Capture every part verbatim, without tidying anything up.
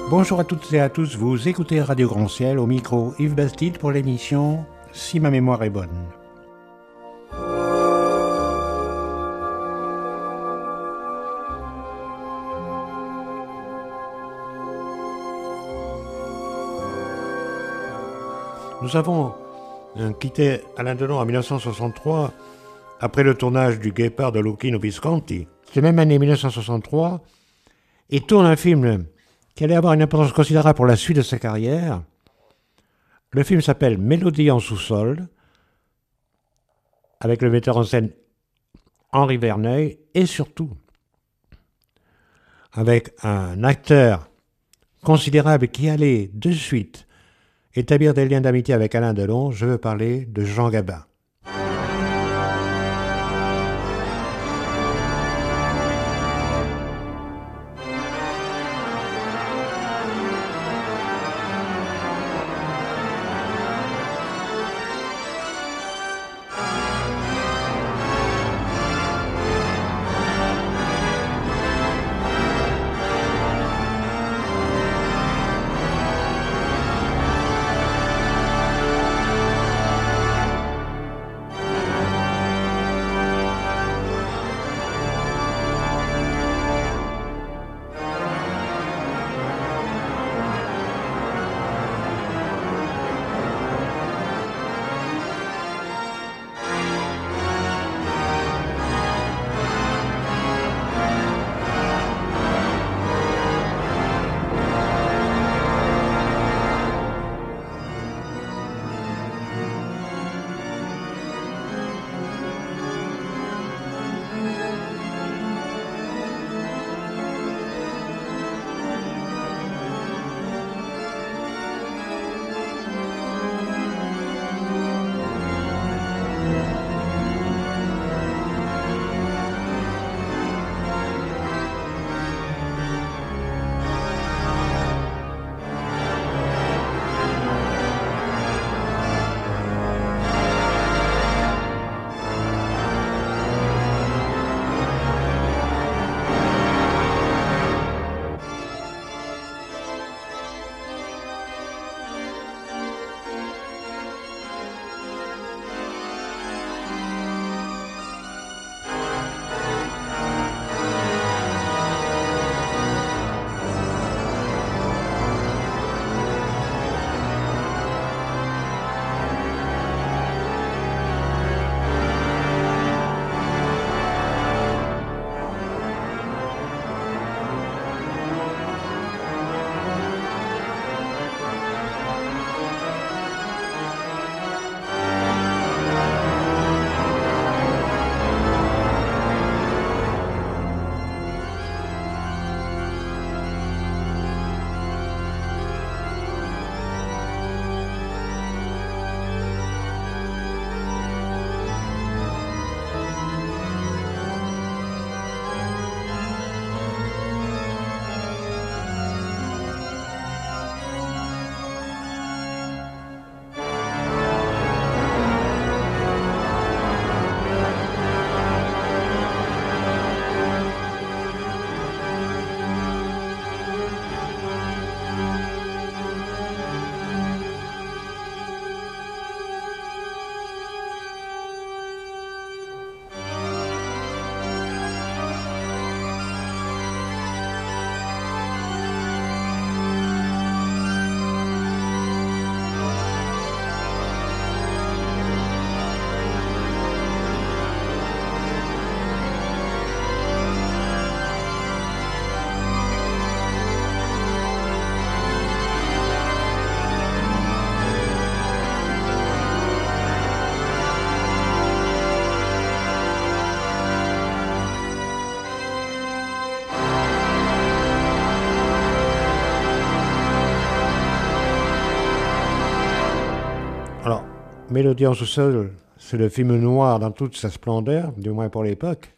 Bonjour à toutes et à tous, vous écoutez Radio Grand Ciel, au micro Yves Bastide pour l'émission Si ma mémoire est bonne. Nous avons quitté Alain Delon en mille neuf cent soixante-trois après le tournage du Guépard de Lucchino Visconti. Cette même année mille neuf cent soixante-trois, il tourne un film qui allait avoir une importance considérable pour la suite de sa carrière. Le film s'appelle Mélodie en sous-sol, avec le metteur en scène Henri Verneuil, et surtout avec un acteur considérable qui allait de suite établir des liens d'amitié avec Alain Delon. Je veux parler de Jean Gabin. Mélodie en sous-sol, c'est le film noir dans toute sa splendeur, du moins pour l'époque.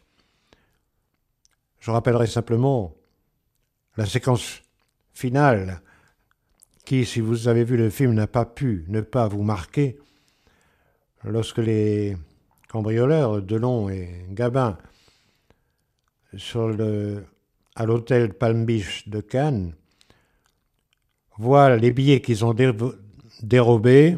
Je rappellerai simplement la séquence finale qui, si vous avez vu le film, n'a pas pu ne pas vous marquer. Lorsque les cambrioleurs, Delon et Gabin, sur le, à l'hôtel Palm Beach de Cannes, voient les billets qu'ils ont dé dérobés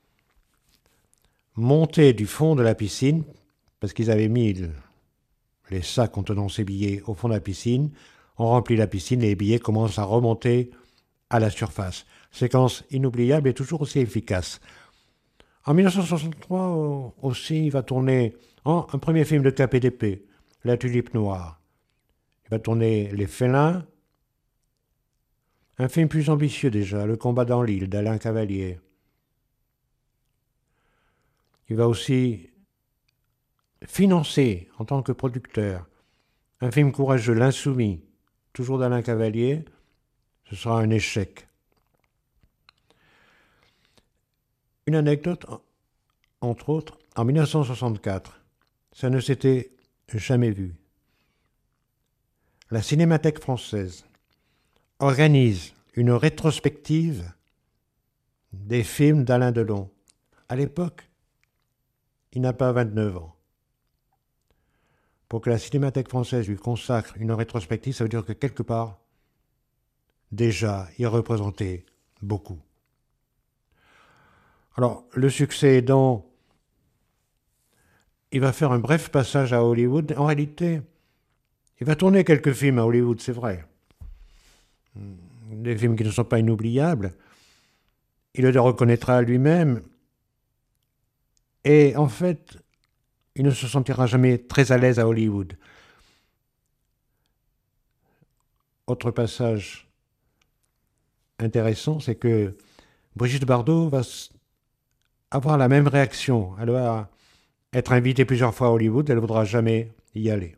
monter du fond de la piscine, parce qu'ils avaient mis les sacs contenant ces billets au fond de la piscine, on remplit la piscine et les billets commencent à remonter à la surface. Séquence inoubliable et toujours aussi efficace. En mille neuf cent soixante-trois aussi, il va tourner oh, un premier film de K P D P, La Tulipe Noire. Il va tourner Les Félins, un film plus ambitieux déjà, Le Combat dans l'île d'Alain Cavalier. Il va aussi financer en tant que producteur un film courageux, L'Insoumis, toujours d'Alain Cavalier. Ce sera un échec. Une anecdote, entre autres, en mille neuf cent soixante-quatre, ça ne s'était jamais vu. La Cinémathèque française organise une rétrospective des films d'Alain Delon. À l'époque, il n'a pas vingt-neuf ans. Pour que la Cinémathèque française lui consacre une rétrospective, ça veut dire que quelque part, déjà, il représentait beaucoup. Alors, le succès aidant, il va faire un bref passage à Hollywood. En réalité, il va tourner quelques films à Hollywood, c'est vrai. Des films qui ne sont pas inoubliables. Il le reconnaîtra lui-même. Et en fait, il ne se sentira jamais très à l'aise à Hollywood. Autre passage intéressant, c'est que Brigitte Bardot va avoir la même réaction. Elle va être invitée plusieurs fois à Hollywood, elle ne voudra jamais y aller.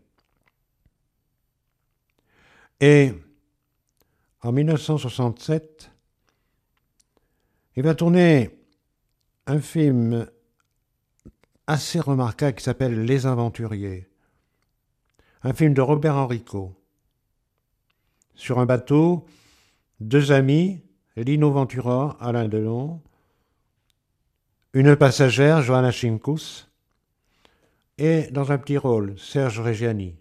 Et en mille neuf cent soixante-sept, il va tourner un film assez remarquable qui s'appelle Les Aventuriers. Un film de Robert Enrico. Sur un bateau, deux amis, Lino Ventura, Alain Delon, une passagère, Johanna Schimkus, et dans un petit rôle, Serge Reggiani.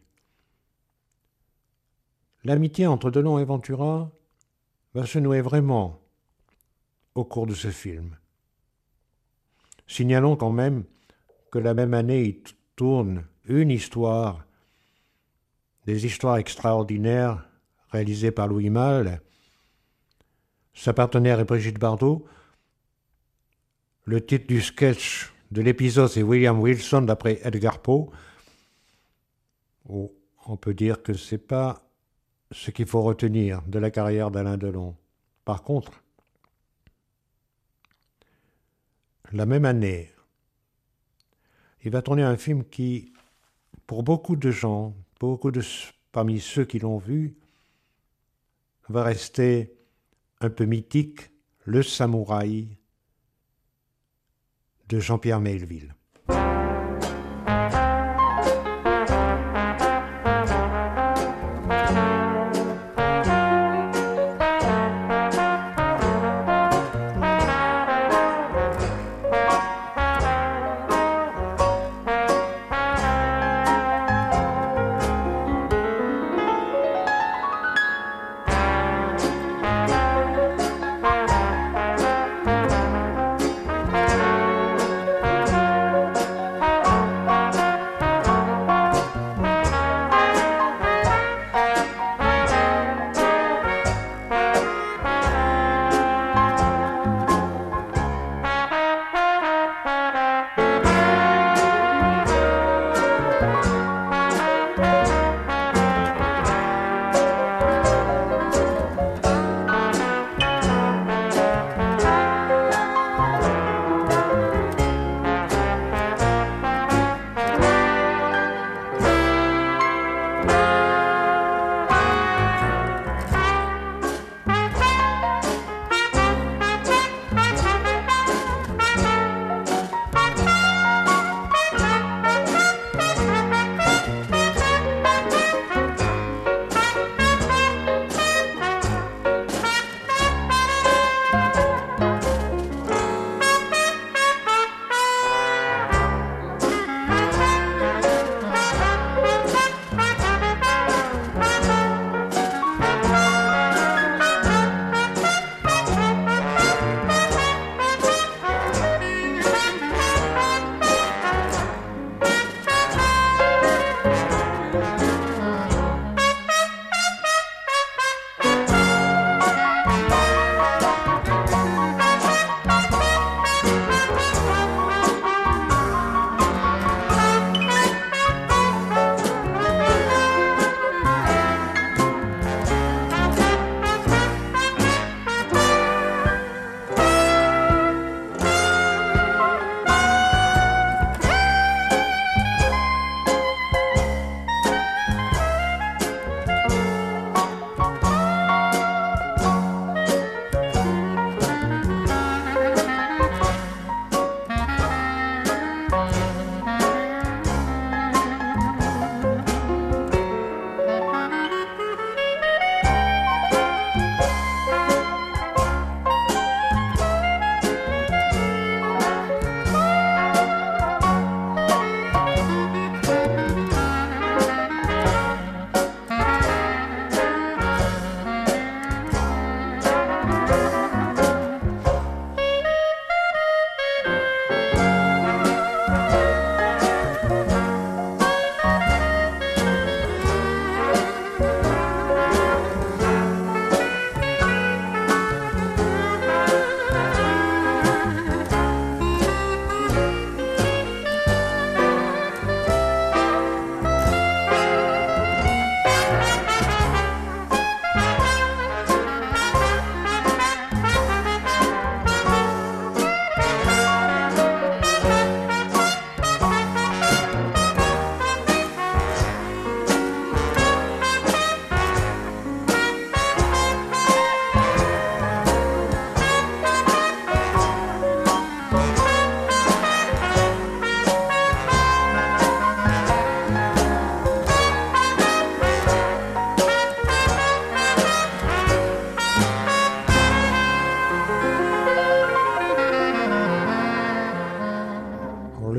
L'amitié entre Delon et Ventura va se nouer vraiment au cours de ce film. Signalons quand même que la même année, il tourne une histoire, des histoires extraordinaires réalisées par Louis Malle. Sa partenaire est Brigitte Bardot. Le titre du sketch de l'épisode, c'est William Wilson, d'après Edgar Poe. Oh, on peut dire que ce n'est pas ce qu'il faut retenir de la carrière d'Alain Delon. Par contre, la même année, il va tourner un film qui, pour beaucoup de gens, beaucoup de parmi ceux qui l'ont vu, va rester un peu mythique, Le Samouraï de Jean-Pierre Melville.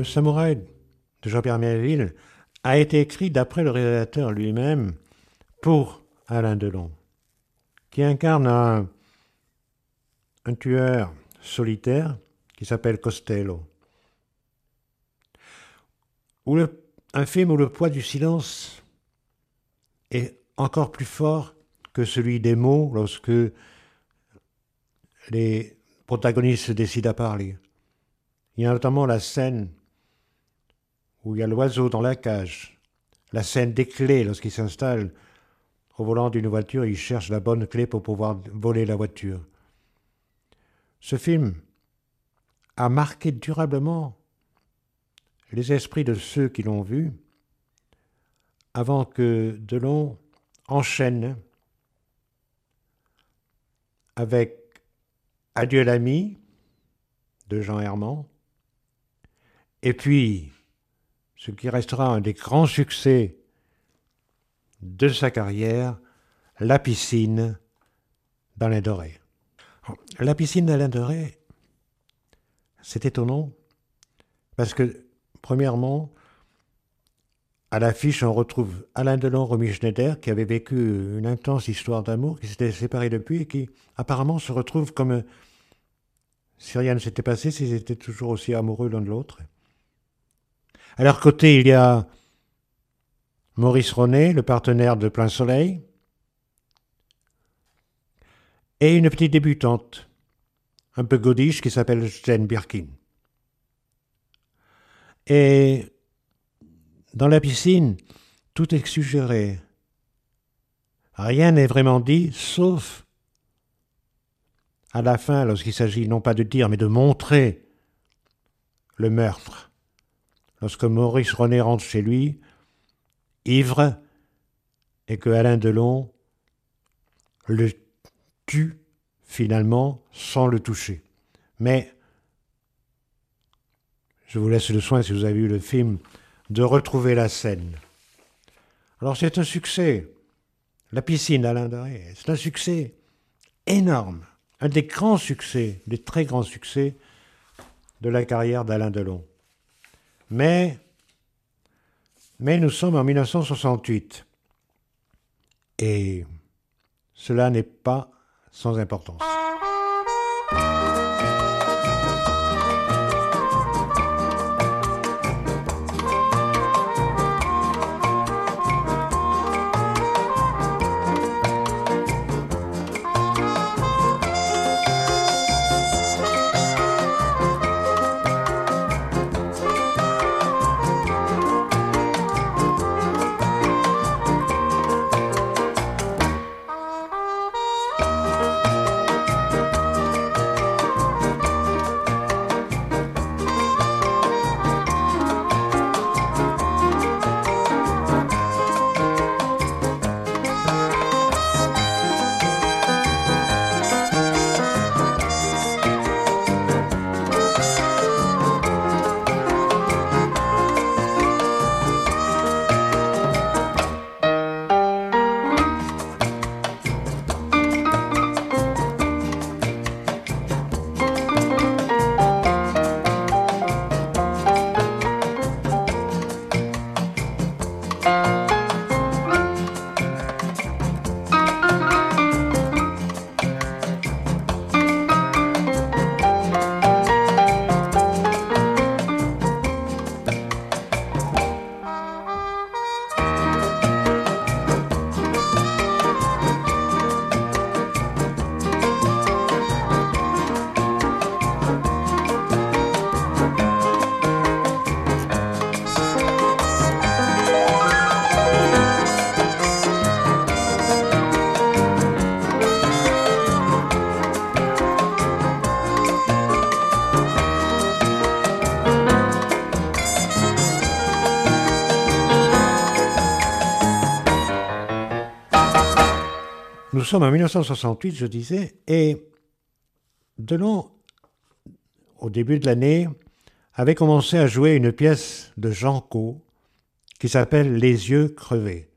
Samouraï de Jean-Pierre Melville a été écrit d'après le réalisateur lui-même pour Alain Delon, qui incarne un, un tueur solitaire qui s'appelle Costello. Où le, un film où le poids du silence est encore plus fort que celui des mots lorsque les protagonistes se décident à parler. Il y a notamment la scène où il y a l'oiseau dans la cage, la scène des clés lorsqu'il s'installe au volant d'une voiture et il cherche la bonne clé pour pouvoir voler la voiture. Ce film a marqué durablement les esprits de ceux qui l'ont vu avant que Delon enchaîne avec Adieu l'ami de Jean Herman et puis ce qui restera un des grands succès de sa carrière, La piscine d'Alain Doré. La piscine d'Alain Doré, c'est étonnant parce que, premièrement, à l'affiche, on retrouve Alain Delon, Romy Schneider, qui avait vécu une intense histoire d'amour, qui s'était séparés depuis et qui, apparemment, se retrouvent comme si rien ne s'était passé, s'ils étaient toujours aussi amoureux l'un de l'autre. À leur côté, il y a Maurice Ronet, le partenaire de Plein Soleil, et une petite débutante, un peu godiche, qui s'appelle Jane Birkin. Et dans la piscine, tout est suggéré. Rien n'est vraiment dit, sauf à la fin, lorsqu'il s'agit non pas de dire, mais de montrer le meurtre. Lorsque Maurice Ronet rentre chez lui, ivre, et que Alain Delon le tue finalement sans le toucher. Mais je vous laisse le soin, si vous avez vu le film, de retrouver la scène. Alors c'est un succès. La piscine d'Alain Doré, c'est un succès énorme. Un des grands succès, des très grands succès de la carrière d'Alain Delon. Mais, mais nous sommes en mille neuf cent soixante-huit. Et cela n'est pas sans importance. Nous sommes en mille neuf cent soixante-huit, je disais, et Delon, au début de l'année, avait commencé à jouer une pièce de Jean Caux qui s'appelle Les yeux crevés.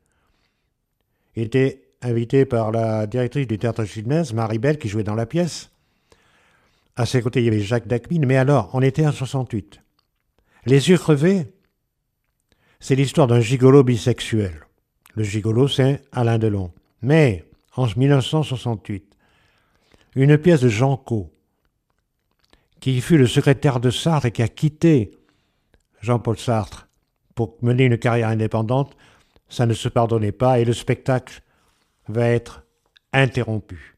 Il était invité par la directrice du théâtre Gymnase, Marie Belle, qui jouait dans la pièce. À ses côtés, il y avait Jacques Dacmine, mais alors, on était en soixante-huit. Les yeux crevés, c'est l'histoire d'un gigolo bisexuel. Le gigolo, c'est Alain Delon. Mais, en mille neuf cent soixante-huit, une pièce de Jean Cau, qui fut le secrétaire de Sartre et qui a quitté Jean-Paul Sartre pour mener une carrière indépendante, ça ne se pardonnait pas et le spectacle va être interrompu.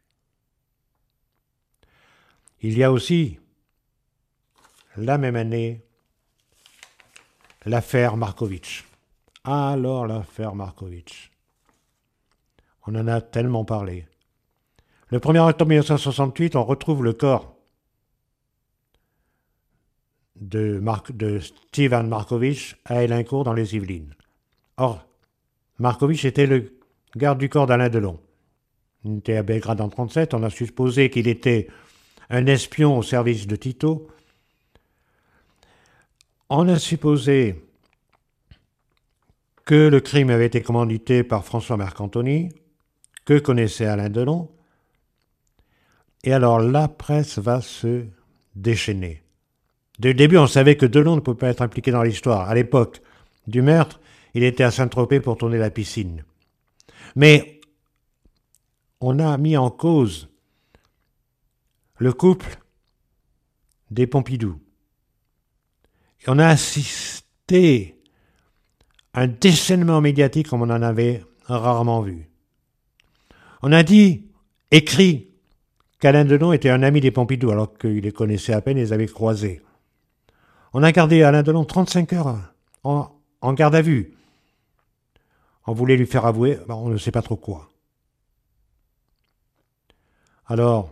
Il y a aussi, la même année, l'affaire Markovitch. Alors l'affaire Markovitch. On en a tellement parlé. Le premier octobre mille neuf cent soixante-huit, on retrouve le corps de, Mark, de Stevan Markovitch à Elincourt dans les Yvelines. Or, Markovitch était le garde du corps d'Alain Delon. Il était à Belgrade en mille neuf cent trente-sept. On a supposé qu'il était un espion au service de Tito. On a supposé que le crime avait été commandité par François Mercantoni, que connaissait Alain Delon. Et alors la presse va se déchaîner. Dès le début, on savait que Delon ne pouvait pas être impliqué dans l'histoire. À l'époque du meurtre, il était à Saint-Tropez pour tourner la piscine. Mais on a mis en cause le couple des Pompidou. Et on a assisté à un déchaînement médiatique comme on en avait rarement vu. On a dit, écrit, qu'Alain Delon était un ami des Pompidou, alors qu'il les connaissait à peine et les avait croisés. On a gardé Alain Delon trente-cinq heures en, en garde à vue. On voulait lui faire avouer, ben on ne sait pas trop quoi. Alors,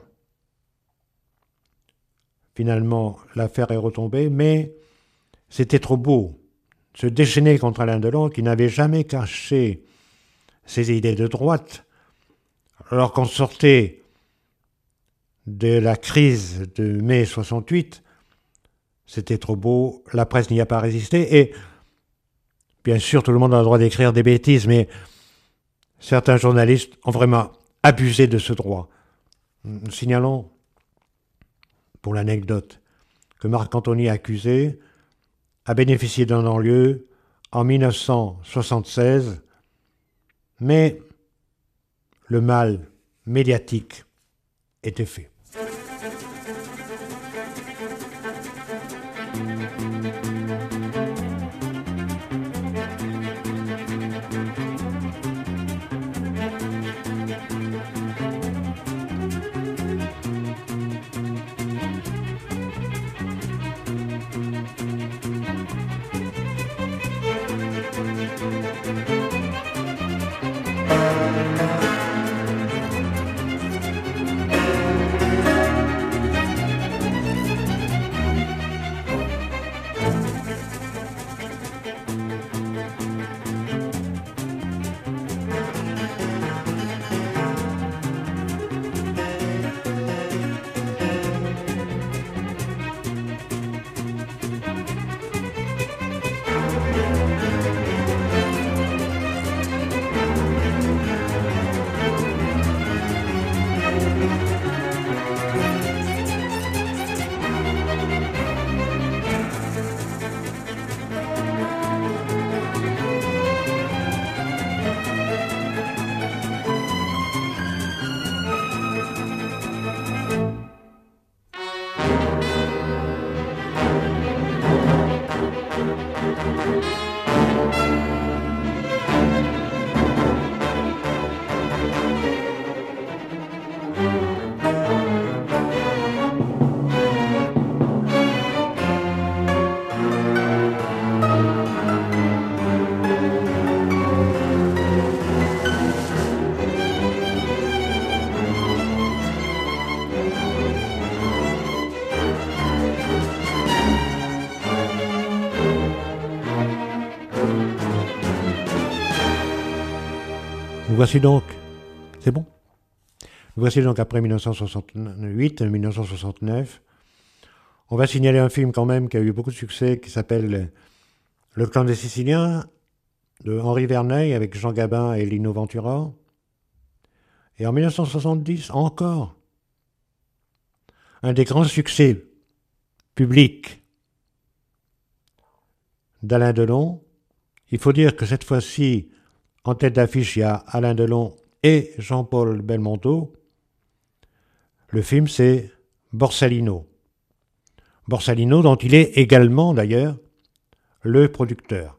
finalement, l'affaire est retombée, mais c'était trop beau. Se déchaîner contre Alain Delon, qui n'avait jamais caché ses idées de droite, alors qu'on sortait de la crise de mai soixante-huit, c'était trop beau, la presse n'y a pas résisté, et bien sûr, tout le monde a le droit d'écrire des bêtises, mais certains journalistes ont vraiment abusé de ce droit. Signalons, pour l'anecdote, que Marc-Antony accusé a bénéficié d'un non-lieu en mille neuf cent soixante-seize, mais le mal médiatique était fait. Nous voici donc, c'est bon. Nous voici donc après mille neuf cent soixante-huit, mille neuf cent soixante-neuf. On va signaler un film quand même qui a eu beaucoup de succès, qui s'appelle Le clan des Siciliens, de Henri Verneuil avec Jean Gabin et Lino Ventura. Et en mille neuf cent soixante-dix, encore, un des grands succès publics d'Alain Delon. Il faut dire que cette fois-ci, en tête d'affiche, il y a Alain Delon et Jean-Paul Belmondo. Le film, c'est Borsalino. Borsalino, dont il est également, d'ailleurs, le producteur.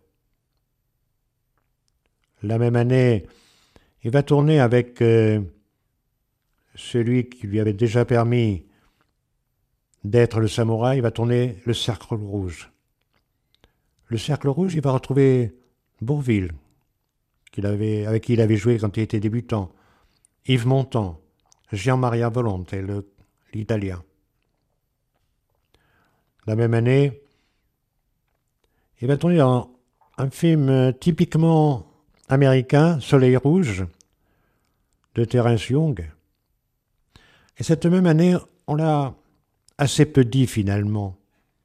La même année, il va tourner avec euh, celui qui lui avait déjà permis d'être le samouraï, il va tourner Le Cercle Rouge. Le Cercle Rouge, il va retrouver Bourvil, qu'il avait, avec qui il avait joué quand il était débutant, Yves Montand, Gian-Maria Volonté, l'Italien. La même année, il va tourner dans un film typiquement américain, Soleil Rouge, de Terence Young. Et cette même année, on l'a assez peu dit finalement.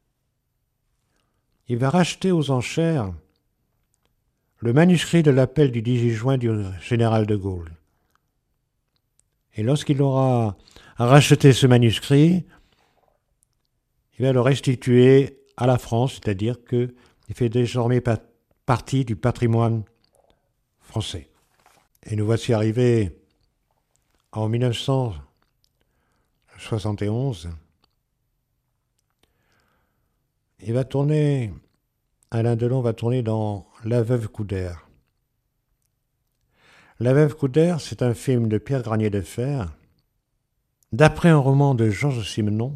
Il va racheter aux enchères le manuscrit de l'appel du dix-huit juin du général de Gaulle. Et lorsqu'il aura racheté ce manuscrit, il va le restituer à la France, c'est-à-dire qu'il fait désormais partie du patrimoine français. Et nous voici arrivés en mille neuf cent soixante et onze. Il va tourner, Alain Delon va tourner dans La Veuve Coudert. La Veuve Coudert, c'est un film de Pierre Granier de Fer, d'après un roman de Georges Simenon.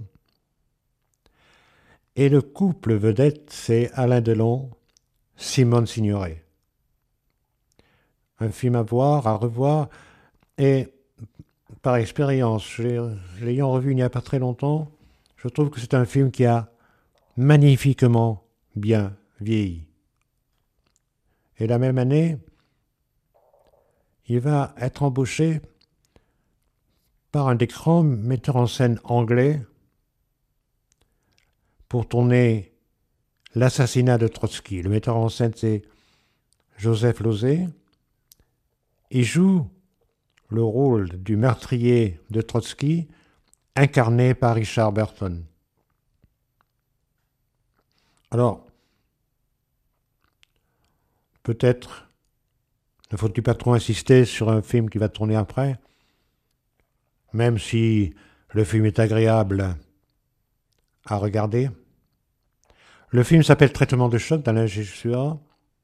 Et le couple vedette, c'est Alain Delon, Simone Signoret. Un film à voir, à revoir, et par expérience, l'ayant revu il n'y a pas très longtemps, je trouve que c'est un film qui a magnifiquement bien vieilli. Et la même année, il va être embauché par un des grands metteurs en scène anglais pour tourner L'assassinat de Trotsky. Le metteur en scène, c'est Joseph Losey. Il joue le rôle du meurtrier de Trotsky, incarné par Richard Burton. Alors, peut-être ne faut-il pas trop insister sur un film qui va tourner après, même si le film est agréable à regarder. Le film s'appelle Traitement de choc d'Alain Jussua.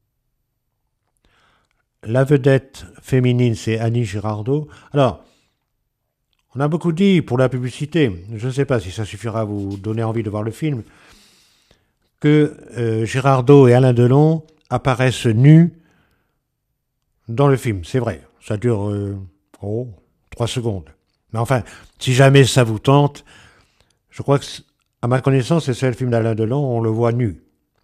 La vedette féminine, c'est Annie Girardot. Alors, on a beaucoup dit pour la publicité, je ne sais pas si ça suffira à vous donner envie de voir le film, que euh, Girardot et Alain Delon apparaissent nus dans le film. C'est vrai, ça dure euh, oh, trois secondes. Mais enfin, si jamais ça vous tente, je crois que, à ma connaissance, c'est le seul film d'Alain Delon, on le voit nu.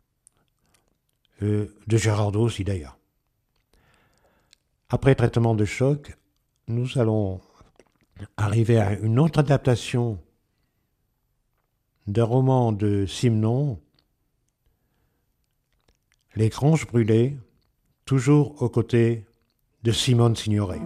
Euh, de Girardot aussi d'ailleurs. Après Traitement de choc, nous allons arriver à une autre adaptation d'un roman de Simenon, Les Granges brûlées, toujours aux côtés de Simone Signoret.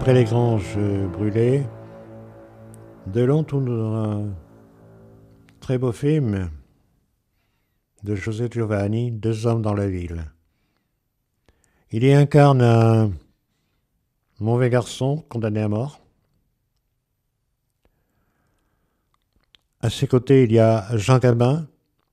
Après les granges brûlées, Delon tourne dans un très beau film de José Giovanni, Deux hommes dans la ville. Il y incarne un mauvais garçon condamné à mort. À ses côtés, il y a Jean Gabin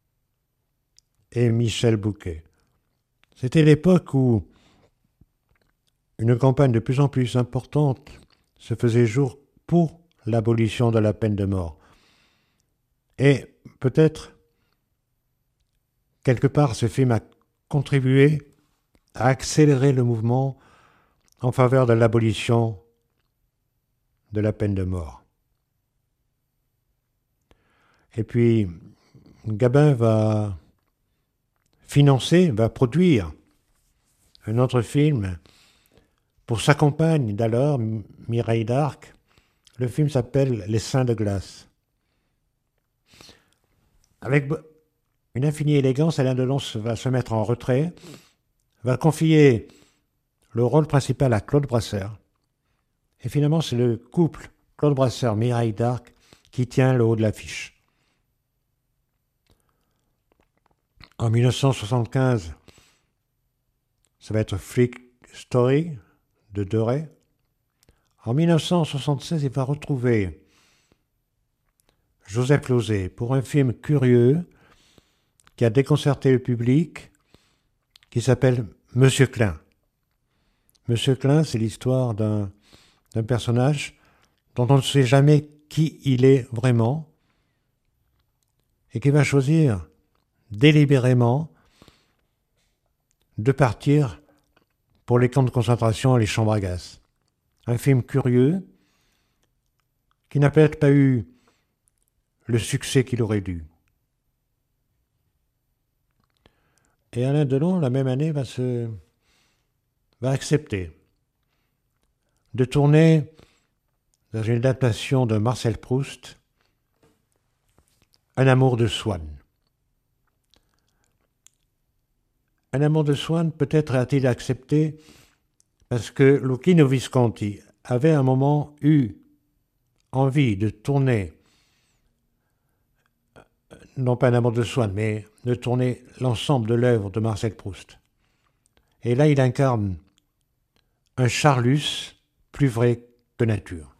et Michel Bouquet. C'était l'époque où une campagne de plus en plus importante se faisait jour pour l'abolition de la peine de mort. Et peut-être, quelque part, ce film a contribué à accélérer le mouvement en faveur de l'abolition de la peine de mort. Et puis, Gabin va financer, va produire un autre film pour sa compagne d'alors, Mireille d'Arc. Le film s'appelle Les Seins de glace. Avec une infinie élégance, Alain Delon va se mettre en retrait, va confier le rôle principal à Claude Brasseur. Et finalement, c'est le couple Claude Brasseur-Mireille d'Arc qui tient le haut de l'affiche. En mille neuf cent soixante-quinze, ça va être Freak Story de Deray. En mille neuf cent soixante-seize, il va retrouver Joseph Losey pour un film curieux qui a déconcerté le public, qui s'appelle Monsieur Klein. Monsieur Klein, c'est l'histoire d'un, d'un personnage dont on ne sait jamais qui il est vraiment et qui va choisir délibérément de partir pour les camps de concentration et les chambres à gaz. Un film curieux qui n'a peut-être pas eu le succès qu'il aurait dû. Et Alain Delon, la même année, va, se, va accepter de tourner dans une adaptation de Marcel Proust, Un amour de Swann. Un amour de Swann, peut-être a-t-il accepté parce que Luchino Visconti avait à un moment eu envie de tourner, non pas Un amour de Swann, mais de tourner l'ensemble de l'œuvre de Marcel Proust. Et là, il incarne un Charlus plus vrai que nature.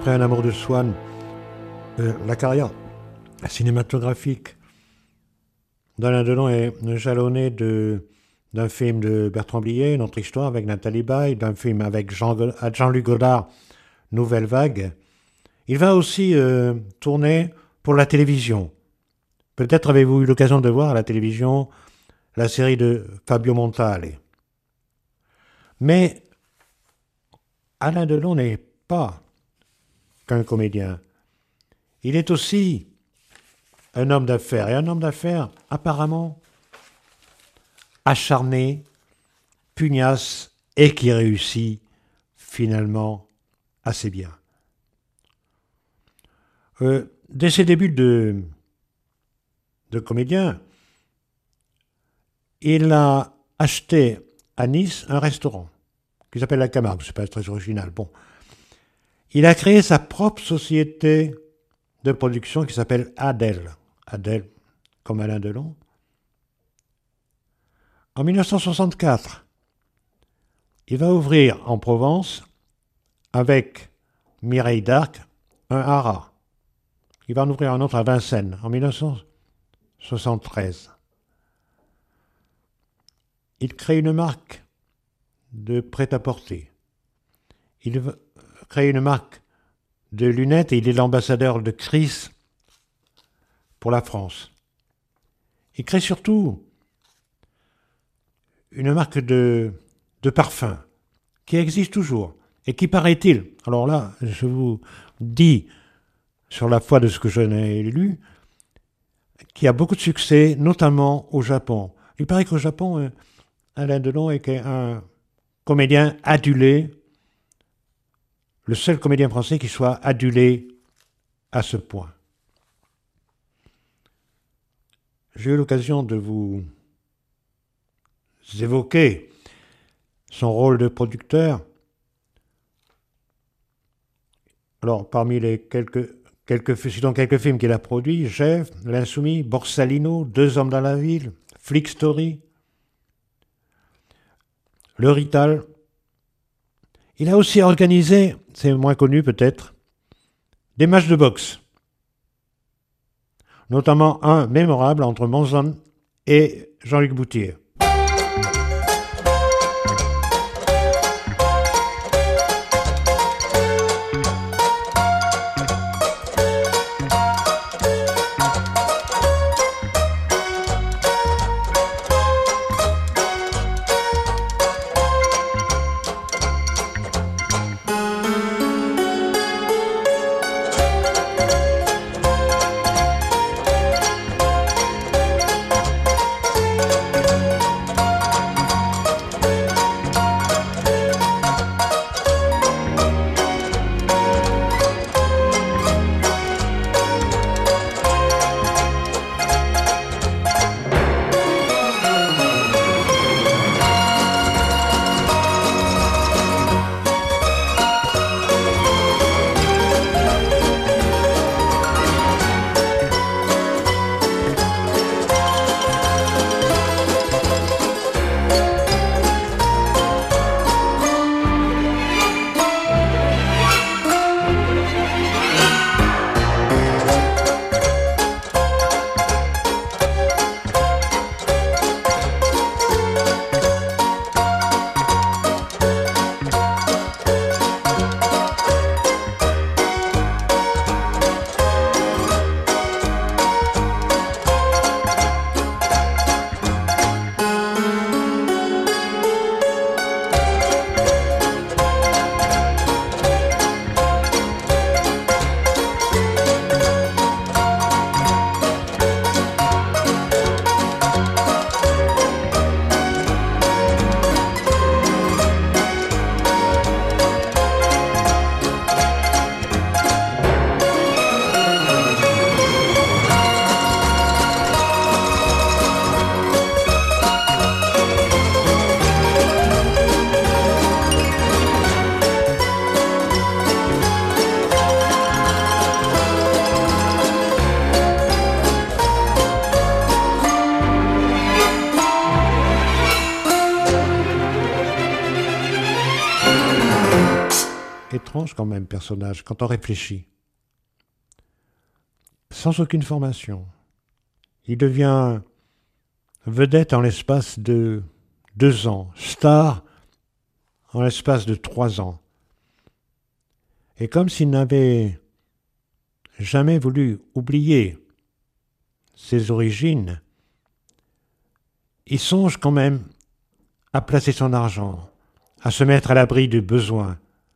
après Un amour de Swann, euh, la carrière cinématographique d'Alain Delon est jalonnée de, d'un film de Bertrand Blier, Notre histoire avec Nathalie Baye, d'un film avec Jean, Jean-Luc Godard, Nouvelle Vague. Il va aussi euh, tourner pour la télévision. Peut-être avez-vous eu l'occasion de voir à la télévision la série de Fabio Montale. Mais Alain Delon n'est pas qu'un comédien. Il est aussi un homme d'affaires. Et un homme d'affaires apparemment acharné, pugnace et qui réussit finalement assez bien. Euh, dès ses débuts de, de comédien, il a acheté à Nice un restaurant qui s'appelle La Camargue, c'est pas très original. Bon. Il a créé sa propre société de production qui s'appelle Adèle. Adèle, comme Alain Delon. En mille neuf cent soixante-quatre, il va ouvrir en Provence, avec Mireille d'Arc, un haras. Il va en ouvrir un autre à Vincennes, en mille neuf cent soixante-treize. Il crée une marque de prêt-à-porter. Il crée une marque de lunettes et il est l'ambassadeur de Chris pour la France. Il crée surtout une marque de, de parfum qui existe toujours et qui, paraît-il, alors là, je vous dis sur la foi de ce que je n'ai lu, qui a beaucoup de succès, notamment au Japon. Il paraît qu'au Japon, Alain Delon est un comédien adulé, le seul comédien français qui soit adulé à ce point. J'ai eu l'occasion de vous évoquer son rôle de producteur. Alors, parmi les quelques, quelques, citons quelques films qu'il a produits, Gève, L'Insoumis, Borsalino, Deux hommes dans la ville, Flick Story, Le Rital. Il a aussi organisé, c'est moins connu peut-être, des matchs de boxe. Notamment un mémorable entre Monzon et Jean-Luc Boutier. étrange quand même, personnage, quand on réfléchit. Sans aucune formation. Il devient vedette en l'espace de deux ans, star en l'espace de trois ans. Et comme s'il n'avait jamais voulu oublier ses origines, il songe quand même à placer son argent, à se mettre à l'abri du besoin.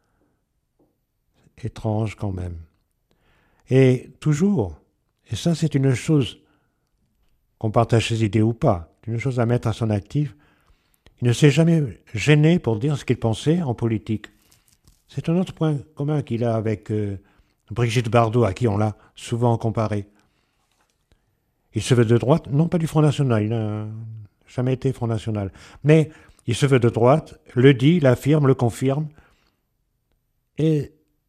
Étrange quand même. Et toujours, et ça c'est une chose qu'on partage ses idées ou pas, une chose à mettre à son actif, il ne s'est jamais gêné pour dire ce qu'il pensait en politique. C'est un autre point commun qu'il a avec euh, Brigitte Bardot, à qui on l'a souvent comparé. Il se veut de droite, non pas du Front National, il n'a jamais été Front National, mais il se veut de droite, le dit, l'affirme, le confirme, et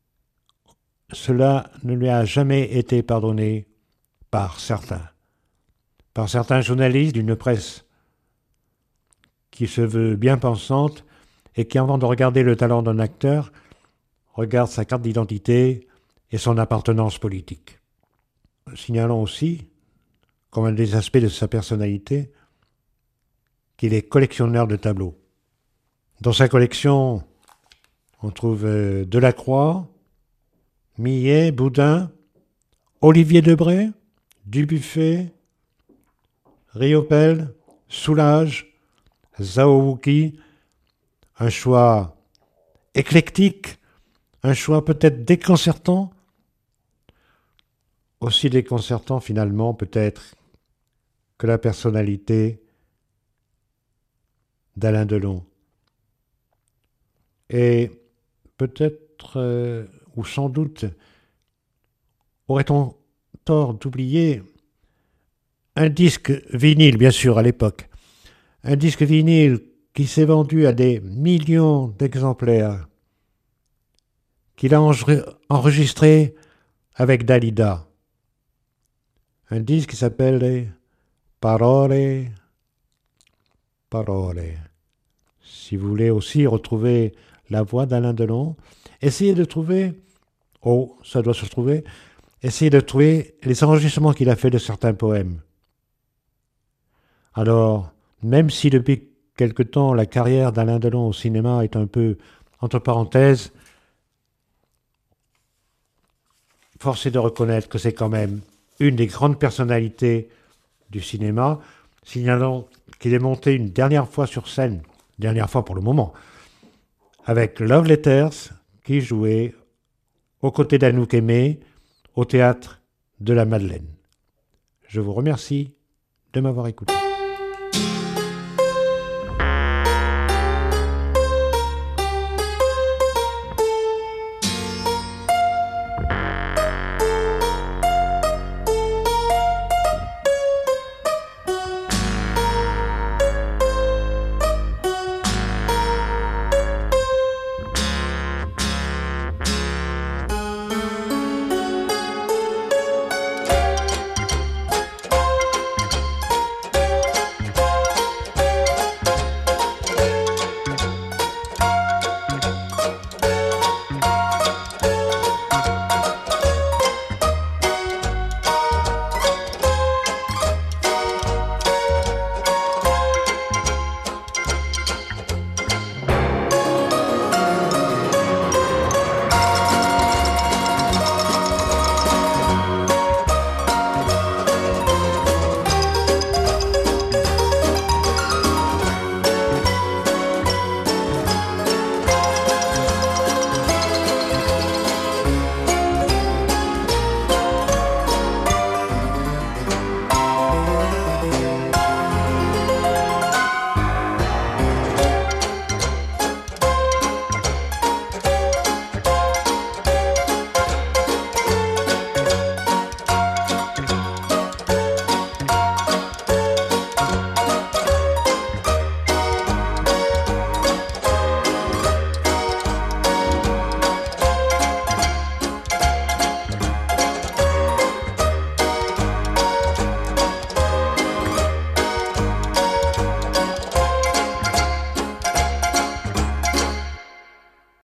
cela ne lui a jamais été pardonné par certains, par certains journalistes d'une presse qui se veut bien pensante et qui, avant de regarder le talent d'un acteur, regarde sa carte d'identité et son appartenance politique. Signalons aussi, comme un des aspects de sa personnalité, qu'il est collectionneur de tableaux. Dans sa collection, on trouve euh, Delacroix, Millet, Boudin, Olivier Debray, Dubuffet, Riopelle, Soulages, Zhao Wuki, un choix éclectique, un choix peut-être déconcertant, aussi déconcertant finalement peut-être que la personnalité d'Alain Delon. Et peut-être, euh, ou sans doute, aurait-on tort d'oublier un disque vinyle, bien sûr, à l'époque. Un disque vinyle qui s'est vendu à des millions d'exemplaires, qu'il a enregistré avec Dalida. Un disque qui s'appelle Parole, Parole. Si vous voulez aussi retrouver la voix d'Alain Delon, essayez de trouver, oh, ça doit se trouver, essayez de trouver les enregistrements qu'il a fait de certains poèmes. Alors, même si depuis quelque temps la carrière d'Alain Delon au cinéma est un peu entre parenthèses, force est de reconnaître que c'est quand même une des grandes personnalités du cinéma. Signalons qu'il est monté une dernière fois sur scène, dernière fois pour le moment, avec Love Letters, qui jouait aux côtés d'Anouk Aimé au théâtre de la Madeleine. Je vous remercie de m'avoir écouté.